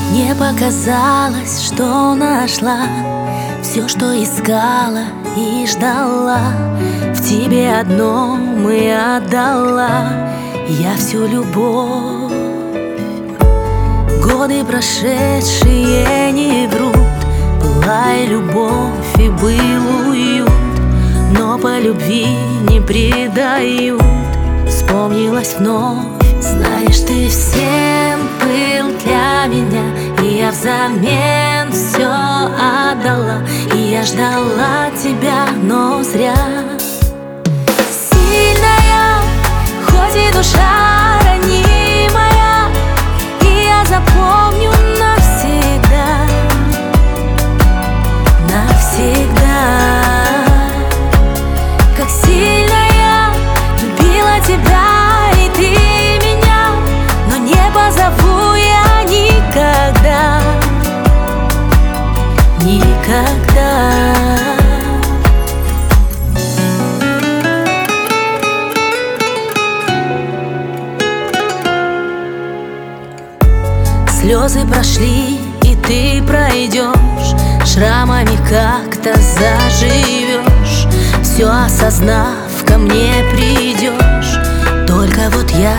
Мне показалось, что нашла все, что искала и ждала. В тебе одном и отдала я всю любовь. Годы прошедшие не врут, была и любовь, и был уют, но по любви не предают. Вспомнилась вновь, знаешь, ты всем был для меня, и я взамен все отдала, и я ждала тебя, но зря. Сильная, хоть и душа ранимая, и я запомню навсегда, навсегда. Как сильно я любила тебя, и ты меня, но не позову я никогда, никогда. Слезы прошли, и ты пройдешь, шрамами как-то заживешь. Все осознав, ко мне придешь. Только вот я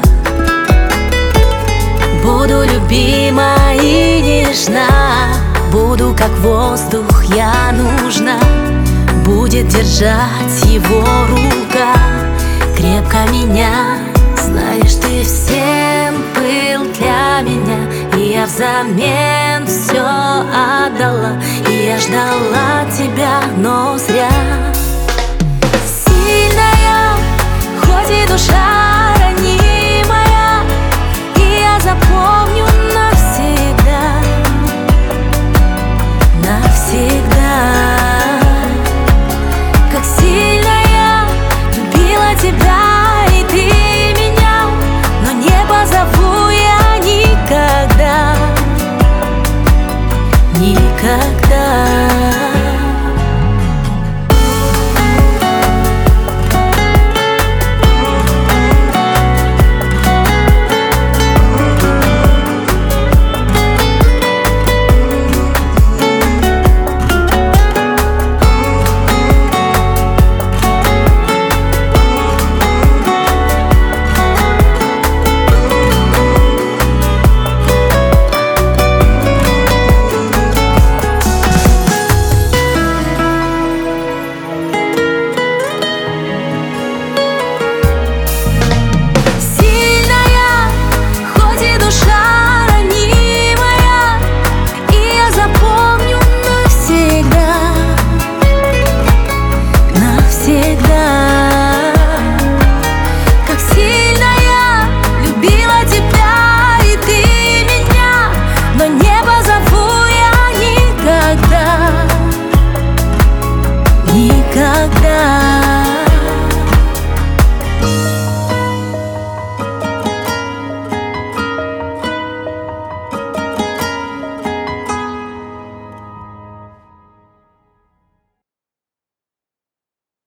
буду любима и нежна, буду как воздух, я нужна. Будет держать его рука крепко меня. Знаешь, ты всем был для меня, и я взамен все отдала, и я ждала тебя, но зря.